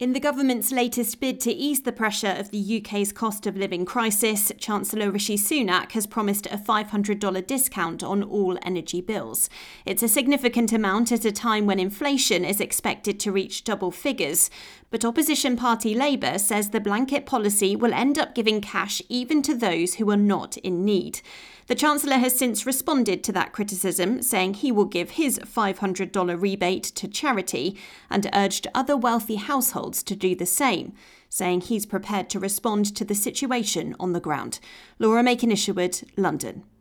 In the government's latest bid to ease the pressure of the UK's cost of living crisis, Chancellor Rishi Sunak has promised a $500 discount on all energy bills. It's a significant amount at a time when inflation is expected to reach double figures. But opposition party Labour says the blanket policy will end up giving cash even to those who are not in need. The Chancellor has since responded to that criticism, saying he will give his $500 rebate to charity and urged other wealthy households to do the same, saying he's prepared to respond to the situation on the ground. Laura Macon-Isherwood, London.